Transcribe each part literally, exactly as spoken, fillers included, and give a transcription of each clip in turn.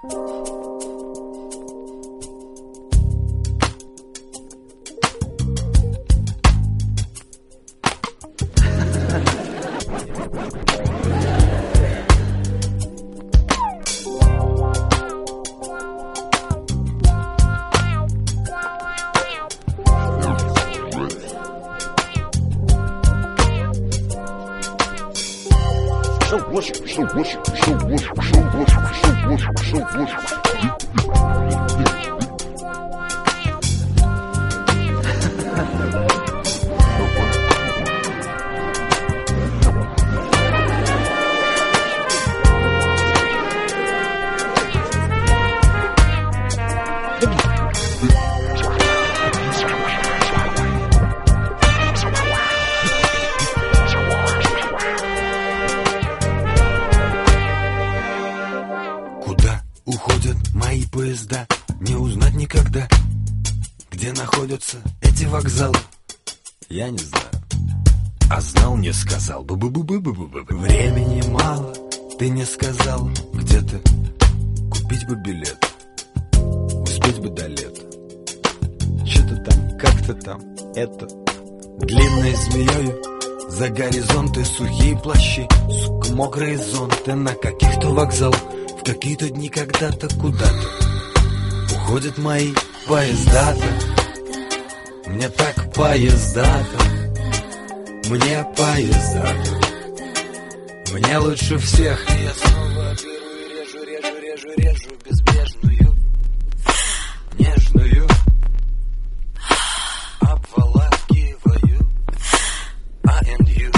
Куда уходят мои поезда, не узнать никогда. Где находятся эти вокзалы, я не знаю. А знал, не сказал. Бу-бу-бу-бу-бу-бу-бу. Времени мало, ты не сказал. Где-то купить бы билет, успеть бы до лета. Что-то там, как-то там, это длинной змеёю за горизонты сухие плащи, сука, мокрые зонты на каких-то вокзалах. В какие-то дни когда-то куда-то уходят мои поезда-то. Мне так поезда-то, мне поезда-то, мне лучше всех. И я снова беру и режу, режу, режу, режу безбрежную, нежную, обволакиваю I and you,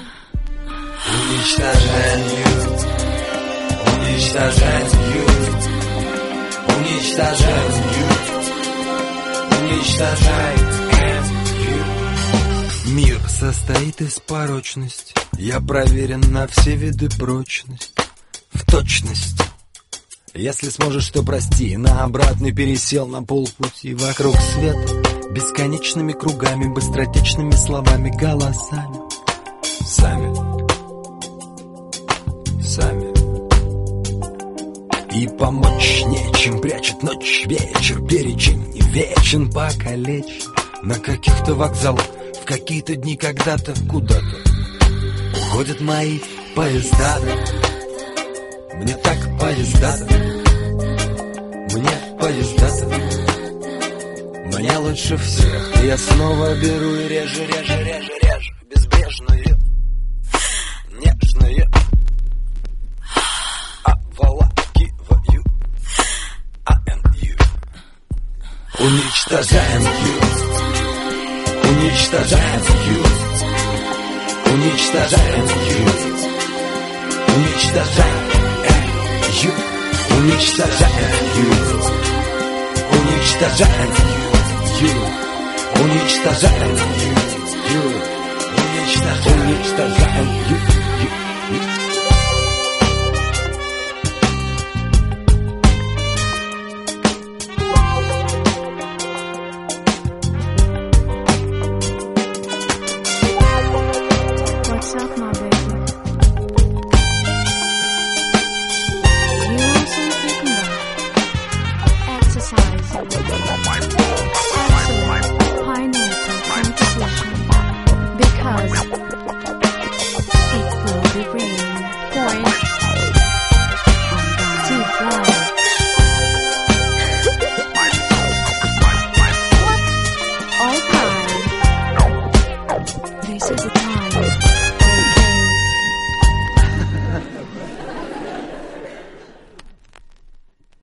уничтожаю, уничтожаю, уничтожаю, уничтожаю. Мир состоит из порочности, я проверен на все виды прочность, в точности. Если сможешь, то прости. На обратный пересел на полпути вокруг света, бесконечными кругами, быстротечными словами, голосами. Сами, сами. И помочь нечем, прячет ночь, вечер, перечень не вечен, покалечен. На каких-то вокзалах, в какие-то дни когда-то, куда-то уходят мои поезда-то. Мне так поезда-то, мне поезда-то, мне лучше всех. И я снова беру и режу, режу, режу, режу безбрежную, нежную, обволакиваю I and you. Уничтожаем you, уничтожаем you, уничтожаем you, уничтожаем you, уничтожаем you, уничтожаем you, уничтожаем you, уничтожаем you. Because it will be rain.